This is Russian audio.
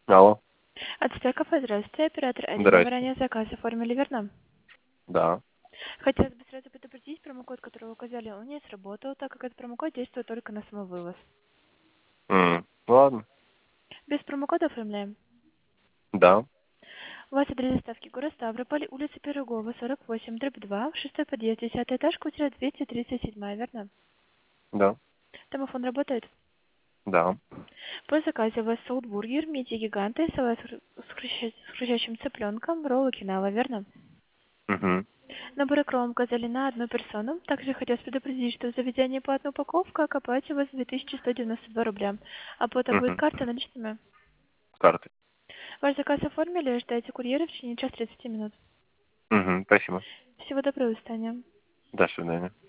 Алло. От кафе, здравствуйте, оператор Арина. Вы Здрасте. ранее заказ оформили, верно? Да. Хотелось бы сразу предупредить, промокод, который вы указали, он не сработал, так как этот промокод действует только на самовывоз. Ладно. Без промокода оформляем. Да. У вас адрес доставки город Ставрополь, улица Пирогова, 48, дробь 2, 6 подъезд, 10 этаж, квартира 237, верно? Да. Домофон работает? Да. По заказе у вас соут-бургер, мидии гиганты, салат с хрустящим цыпленком, роллы кинава, верно? Угу. Набор икром указали на одну персону. Также хотелось предупредить, что в заведении платная упаковка, как оплачивать 2192 рубля. Оплата будет Угу. картой наличными. Карты. Ваш заказ оформили, ждайте курьера в течение часа 30 минут. Угу. Спасибо. Всего доброго, до свидания. До свидания.